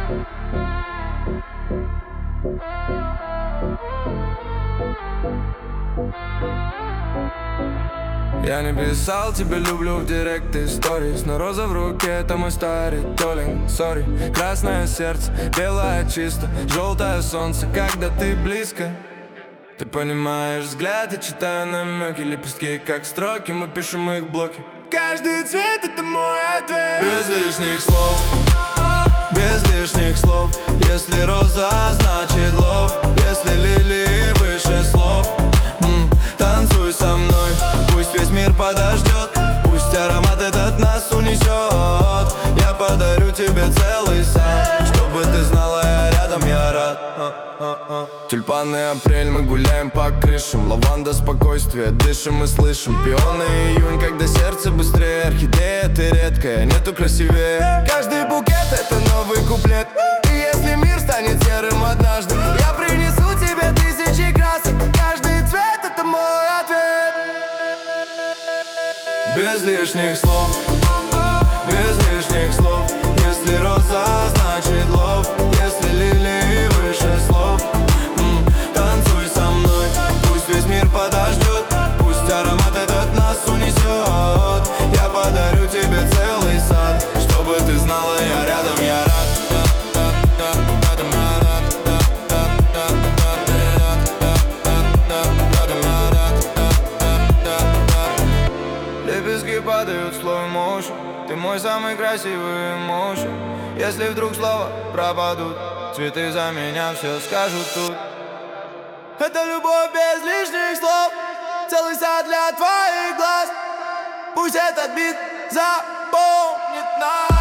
Я не писал тебе люблю в директ историс, но роза в руке — это мой старый толик. Сори, красное сердце, белое чисто, желтое солнце, когда ты близко. Ты понимаешь взгляд, я читаю намеки, лепестки как строки, мы пишем их в блоке. Каждый цвет — это мой ответ. Без лишних слов, без лишних слов. Если роза, значит лов. Если лилии выше слов, танцуй со мной. Пусть весь мир подождет, пусть аромат этот нас унесет. Я подарю тебе целый сад, чтобы ты знала, я рядом, я рад. Тюльпаны апрель, мы гуляем по крышам. Лаванда спокойствие, дышим и слышим. Пионы июнь, когда сердце быстрее. Орхидея, ты редкая, нету красивее. Каждый букет — это новый куплет. И если мир станет серым однажды, я принесу тебе тысячи красок. Каждый цвет — это мой ответ. Без лишних слов, без лишних слов. Если роза, значит лов. Если лилии выше слов, танцуй со мной. Пусть весь мир подождет, пусть аромат этот нас унесет. Я подарю тебе целый сад, чтобы ты знала, я рядом, я рад. Лепестки падают в slow motion. Ты мой самый красивый эмоушен. Если вдруг слова пропадут, цветы за меня все скажут тут. Это любовь без лишних слов, целый сад для твоих глаз. Пусть этот бит запомнит нас.